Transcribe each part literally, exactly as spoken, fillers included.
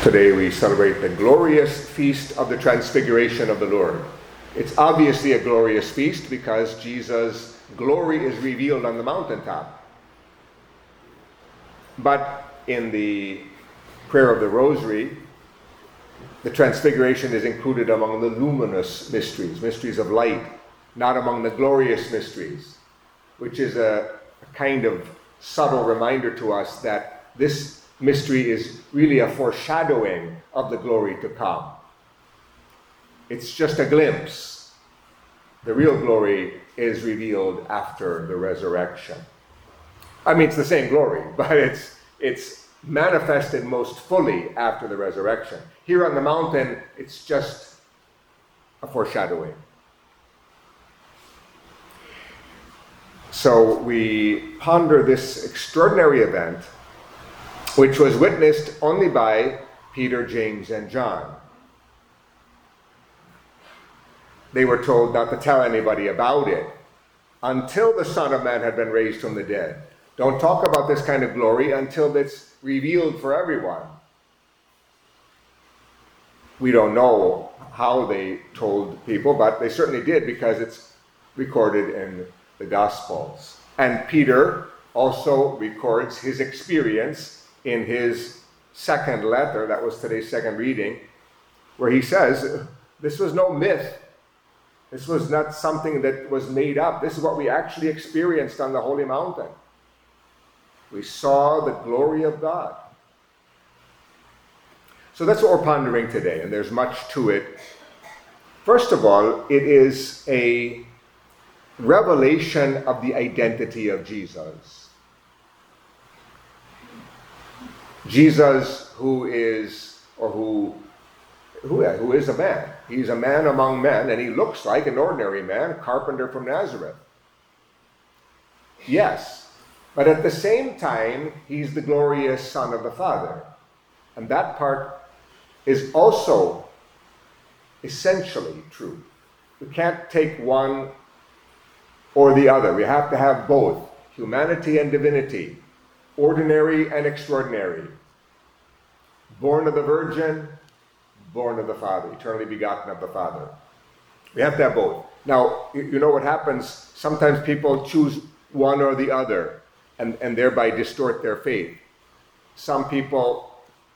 Today we celebrate the glorious feast of the Transfiguration of the Lord. It's obviously a glorious feast because Jesus' glory is revealed on the mountaintop. But in the prayer of the Rosary, the Transfiguration is included among the luminous mysteries, mysteries of light, not among the glorious mysteries, which is a, a kind of subtle reminder to us that this mystery is really a foreshadowing of the glory to come. It's just a glimpse. The real glory is revealed after the resurrection. I mean, it's the same glory, but it's it's manifested most fully after the resurrection. Here on the mountain, it's just a foreshadowing. So we ponder this extraordinary event, which was witnessed only by Peter, James, and John. They were told not to tell anybody about it until the Son of Man had been raised from the dead. Don't talk about this kind of glory until it's revealed for everyone. We don't know how they told people, but they certainly did because it's recorded in the Gospels. And Peter also records his experience in his second letter, that was today's second reading, where he says, this was no myth. This was not something that was made up. This is what we actually experienced on the Holy Mountain. We saw the glory of God. So that's what we're pondering today, and there's much to it. First of all, it is a revelation of the identity of Jesus. Jesus, who is, or who, who, who is a man. He's a man among men, and he looks like an ordinary man, a carpenter from Nazareth. Yes, but at the same time, he's the glorious Son of the Father. And that part is also essentially true. We can't take one or the other. We have to have both, humanity and divinity, ordinary and extraordinary, born of the Virgin, born of the Father, eternally begotten of the Father. We have to have both. Now, you know what happens? Sometimes people choose one or the other and, and thereby distort their faith. Some people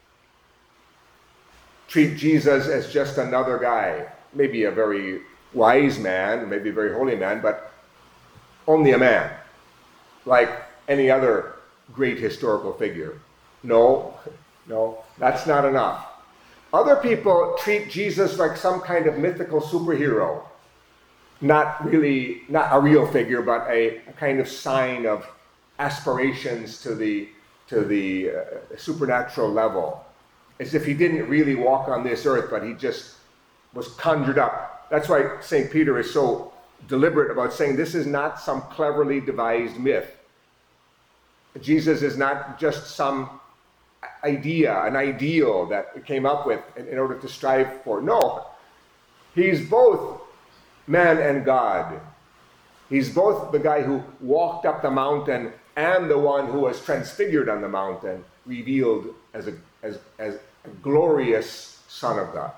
treat Jesus as just another guy, maybe a very wise man, maybe a very holy man, but only a man, like any other great historical figure. No, no, that's not enough. Other people treat Jesus like some kind of mythical superhero, not really, not a real figure, but a, a kind of sign of aspirations to the to the uh, supernatural level, as if he didn't really walk on this earth, but he just was conjured up. That's why Saint Peter is so deliberate about saying this is not some cleverly devised myth. Jesus is not just some idea, an ideal that we came up with in, in order to strive for. No, he's both man and God. He's both the guy who walked up the mountain and the one who was transfigured on the mountain, revealed as a, as, as a glorious Son of God.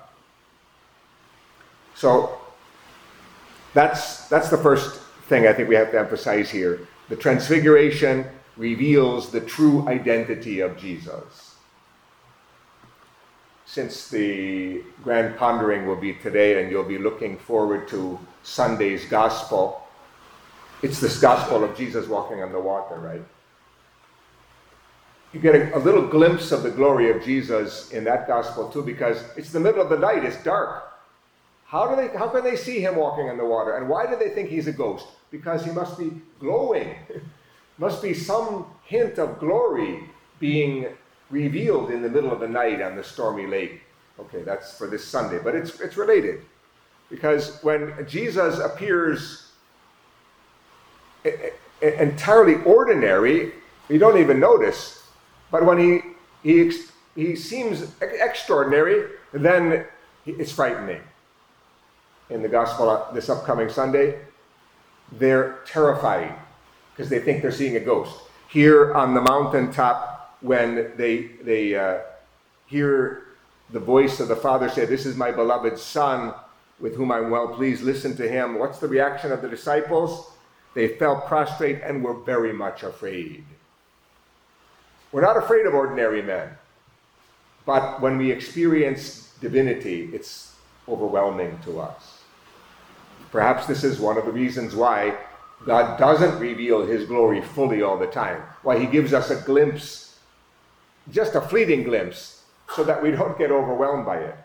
So that's, that's the first thing I think we have to emphasize here. The Transfiguration reveals the true identity of Jesus. Since the grand pondering will be today and you'll be looking forward to Sunday's gospel, it's this gospel of Jesus walking on the water, right? You get a, a little glimpse of the glory of Jesus in that gospel too, because it's the middle of the night, it's dark. How do they? How can they see him walking on the water? And why do they think he's a ghost? Because he must be glowing. Must be some hint of glory being revealed in the middle of the night on the stormy lake. Okay, that's for this Sunday, but it's it's related. Because when Jesus appears entirely ordinary, you don't even notice. But when he he he seems extraordinary, then it's frightening. In the gospel this upcoming Sunday, they're terrified because they think they're seeing a ghost. Here on the mountaintop, when they they uh, hear the voice of the Father say, "This is my beloved Son, with whom I'm well pleased, listen to him." What's the reaction of the disciples? They fell prostrate and were very much afraid. We're not afraid of ordinary men, but when we experience divinity, it's overwhelming to us. Perhaps this is one of the reasons why God doesn't reveal his glory fully all the time, why he gives us a glimpse, just a fleeting glimpse, so that we don't get overwhelmed by it.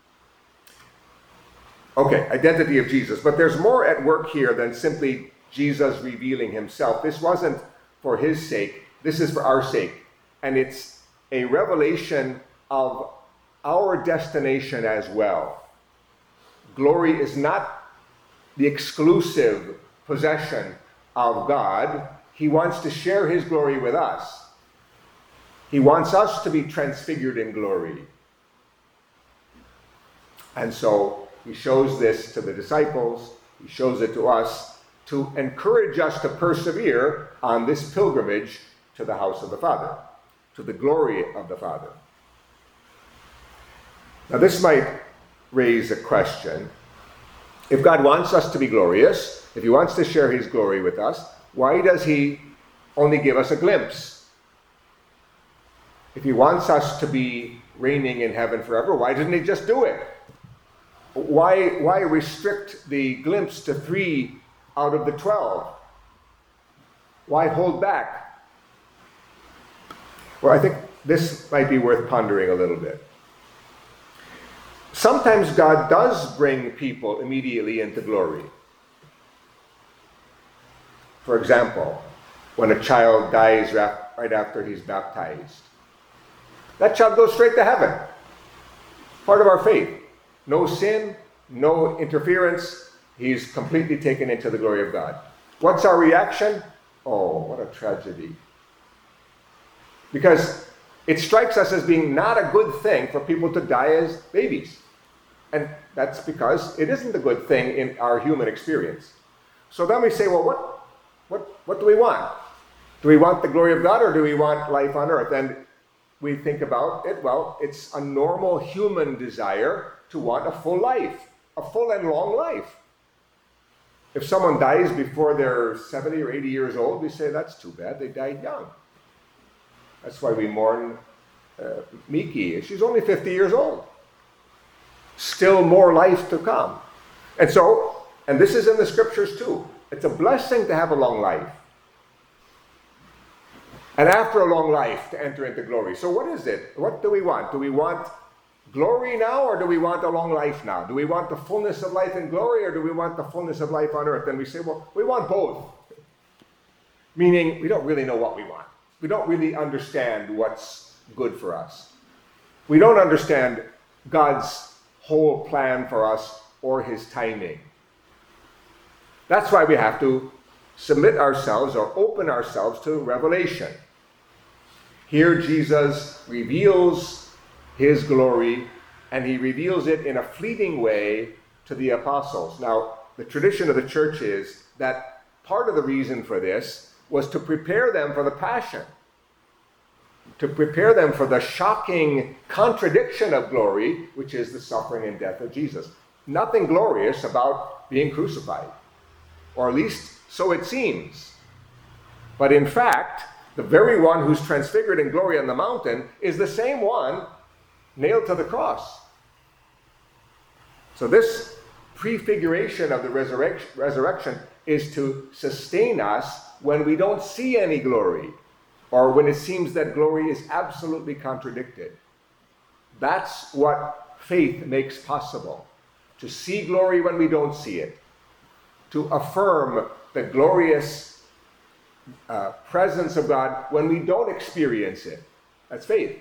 Okay, identity of Jesus. But there's more at work here than simply Jesus revealing himself. This wasn't for his sake. This is for our sake. And it's a revelation of our destination as well. Glory is not the exclusive possession of God. He wants to share his glory with us. He wants us to be transfigured in glory. And so he shows this to the disciples. He shows it to us to encourage us to persevere on this pilgrimage to the house of the Father, to the glory of the Father. Now this might raise a question. If God wants us to be glorious, if he wants to share his glory with us, why does he only give us a glimpse? If he wants us to be reigning in heaven forever, why didn't he just do it? Why, why restrict the glimpse to three out of the twelve? Why hold back? Well, I think this might be worth pondering a little bit. Sometimes God does bring people immediately into glory. For example, when a child dies right after he's baptized, that child goes straight to heaven. Part of our faith. No sin, no interference. He's completely taken into the glory of God. What's our reaction? Oh, what a tragedy. Because it strikes us as being not a good thing for people to die as babies. And that's because it isn't a good thing in our human experience. So then we say, well, what, what, what do we want? Do we want the glory of God or do we want life on earth? And we think about it, well, it's a normal human desire to want a full life, a full and long life. If someone dies before they're seventy or eighty years old, we say, that's too bad, they died young. That's why we mourn uh, Miki. She's only fifty years old. Still more life to come. And so, and this is in the scriptures too, it's a blessing to have a long life. And after a long life, to enter into glory. So what is it? What do we want? Do we want glory now, or do we want a long life now? Do we want the fullness of life in glory, or do we want the fullness of life on earth? And we say, well, we want both. Meaning, we don't really know what we want. We don't really understand what's good for us. We don't understand God's whole plan for us or his timing. That's why we have to submit ourselves or open ourselves to revelation. Here Jesus reveals his glory, and he reveals it in a fleeting way to the apostles. Now, the tradition of the church is that part of the reason for this was to prepare them for the passion, to prepare them for the shocking contradiction of glory, which is the suffering and death of Jesus. Nothing glorious about being crucified, or at least so it seems. But in fact, the very one who's transfigured in glory on the mountain is the same one nailed to the cross. So this prefiguration of the resurrection, resurrection is to sustain us when we don't see any glory, or when it seems that glory is absolutely contradicted. That's what faith makes possible. To see glory when we don't see it. To affirm the glorious uh, presence of God when we don't experience it. That's faith.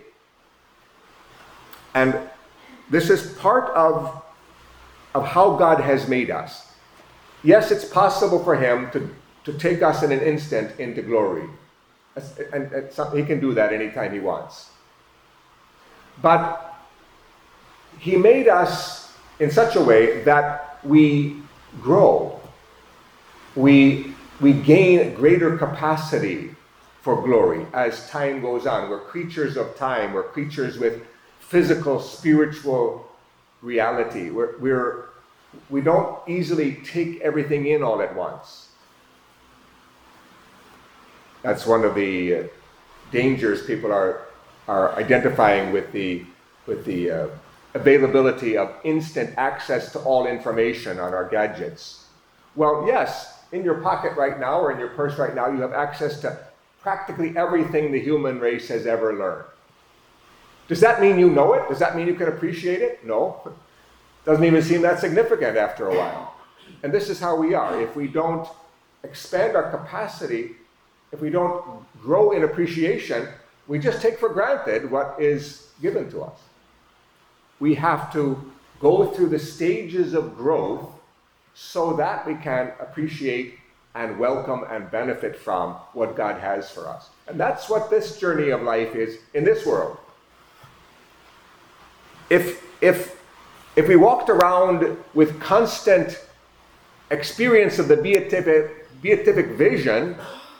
And this is part of, of how God has made us. Yes, it's possible for him to, to take us in an instant into glory. And, and some, he can do that anytime he wants. But he made us in such a way that we grow. We, we gain greater capacity for glory as time goes on. We're creatures of time. We're creatures with physical, spiritual reality. We're, we're, we don't easily take everything in all at once. That's one of the uh, dangers people are are identifying with the with the uh, availability of instant access to all information on our gadgets. Well, yes, in your pocket right now or in your purse right now, you have access to practically everything the human race has ever learned. Does that mean you know it? Does that mean you can appreciate it? No. Doesn't even seem that significant after a while. And this is how we are. If we don't expand our capacity, if we don't grow in appreciation, we just take for granted what is given to us. We have to go through the stages of growth so that we can appreciate and welcome and benefit from what God has for us. And that's what this journey of life is in this world. If, if, if we walked around with constant experience of the beatific, beatific vision,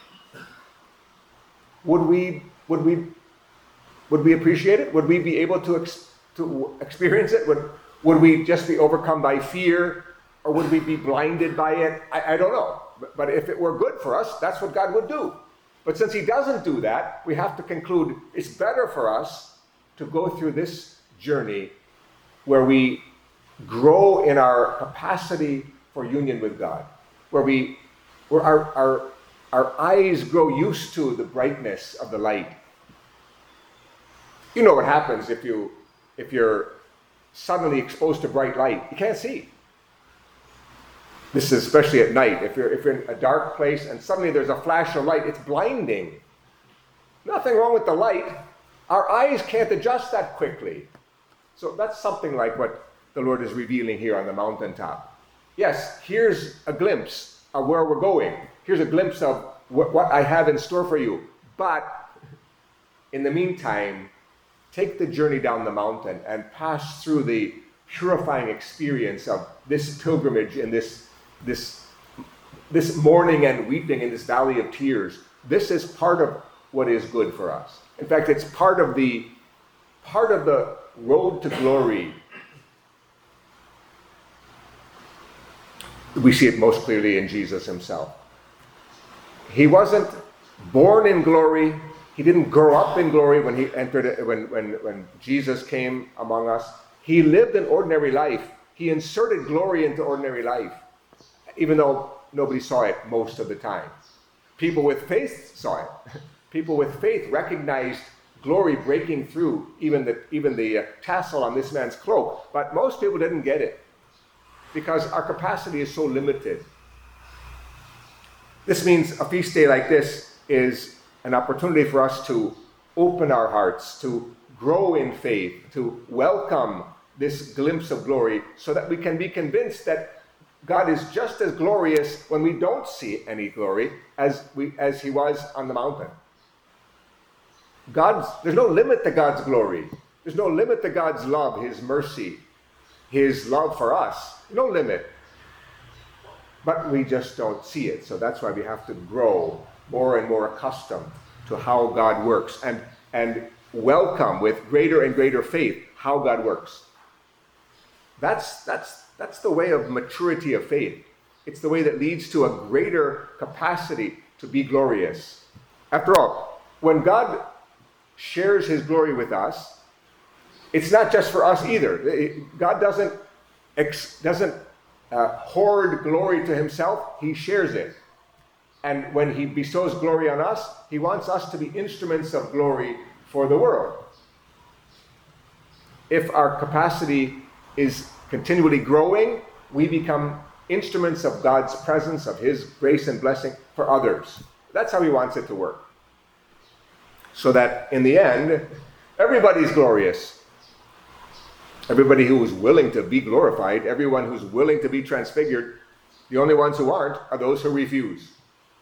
would we, would we, would we appreciate it? Would we be able to, ex, to experience it? Would, would we just be overcome by fear? Or would we be blinded by it? I, I don't know. But, but if it were good for us, that's what God would do. But since he doesn't do that, we have to conclude it's better for us to go through this journey where we grow in our capacity for union with God, where we, where our, our, our eyes grow used to the brightness of the light. You know what happens if you, if you're suddenly exposed to bright light. You can't see. This is especially at night. If you're, if you're in a dark place and suddenly there's a flash of light, it's blinding. Nothing wrong with the light. Our eyes can't adjust that quickly. So that's something like what the Lord is revealing here on the mountaintop. Yes, here's a glimpse of where we're going. Here's a glimpse of what, what I have in store for you. But in the meantime, take the journey down the mountain and pass through the purifying experience of this pilgrimage in this, this, this mourning and weeping in this valley of tears. This is part of what is good for us. In fact, it's part of the, part of the road to glory. We see it most clearly in Jesus himself. He wasn't born in glory. He didn't grow up in glory when he entered, when, when, when Jesus came among us. He lived an ordinary life. He inserted glory into ordinary life, even though nobody saw it most of the time. People with faith saw it. People with faith recognized glory breaking through even the, even the uh, tassel on this man's cloak. But most people didn't get it because our capacity is so limited. This means a feast day like this is an opportunity for us to open our hearts, to grow in faith, to welcome this glimpse of glory so that we can be convinced that God is just as glorious when we don't see any glory as we as he was on the mountain. God's, there's no limit to God's glory. There's no limit to God's love, his mercy, his love for us. No limit. But we just don't see it. So that's why we have to grow more and more accustomed to how God works and, and welcome with greater and greater faith how God works. That's, that's, that's the way of maturity of faith. It's the way that leads to a greater capacity to be glorious. After all, when God shares his glory with us, it's not just for us either. God doesn't, ex, doesn't uh, hoard glory to himself. He shares it. And when he bestows glory on us, he wants us to be instruments of glory for the world. If our capacity is continually growing, we become instruments of God's presence, of his grace and blessing for others. That's how he wants it to work. So that in the end, everybody's glorious. Everybody who is willing to be glorified, everyone who's willing to be transfigured, the only ones who aren't are those who refuse.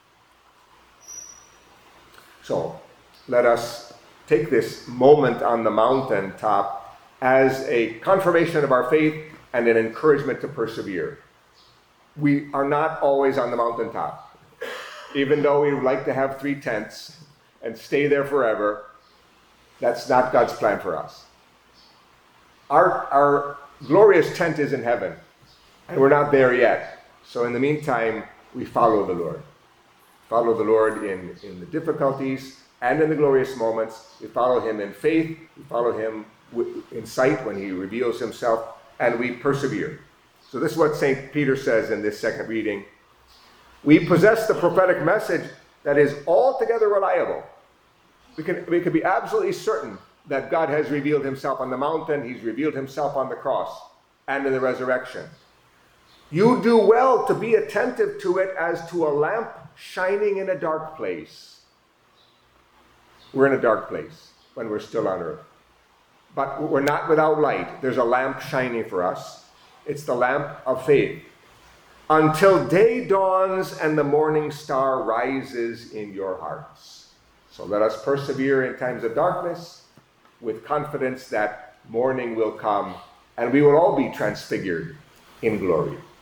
So let us take this moment on the mountaintop as a confirmation of our faith and an encouragement to persevere. We are not always on the mountaintop. Even though we would like to have three tents and stay there forever, that's not God's plan for us. Our, our glorious tent is in heaven, and we're not there yet. So in the meantime, we follow the Lord. Follow the Lord in, in the difficulties and in the glorious moments. We follow him in faith. We follow him in sight when he reveals himself, and we persevere. So this is what Saint Peter says in this second reading. We possess the prophetic message that is altogether reliable. We can, we can be absolutely certain that God has revealed himself on the mountain, he's revealed himself on the cross, and in the resurrection. You do well to be attentive to it as to a lamp shining in a dark place. We're in a dark place when we're still on earth. But we're not without light. There's a lamp shining for us. It's the lamp of faith. Until day dawns and the morning star rises in your hearts. So let us persevere in times of darkness with confidence that morning will come and we will all be transfigured in glory.